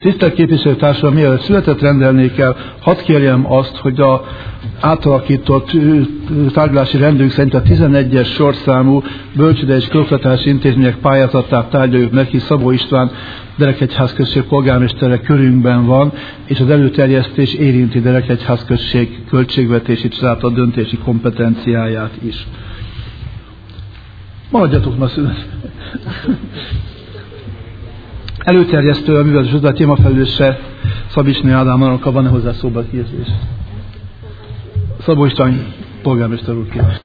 Tisztelt képviselőtársaim, mielőtt született rendelnék el, hadd kérjem azt, hogy a átalakított tárgyalási rendünk szerint a 11-es sorszámú bölcsődei és közoktatási intézmények pályázatát tárgyaljuk meg, hisz Szabó István Derekegyházközség polgármestere körünkben van, és az előterjesztés érinti Derekegyházközség költségvetési, tehát a döntési kompetenciáját is. Maradjatok ma szünet. Előterjesztő a művelés a témafelelőse Szabisné Ádám Aranka, van-e hozzá szóba kérdés? Szabó István polgármester úr, kérem.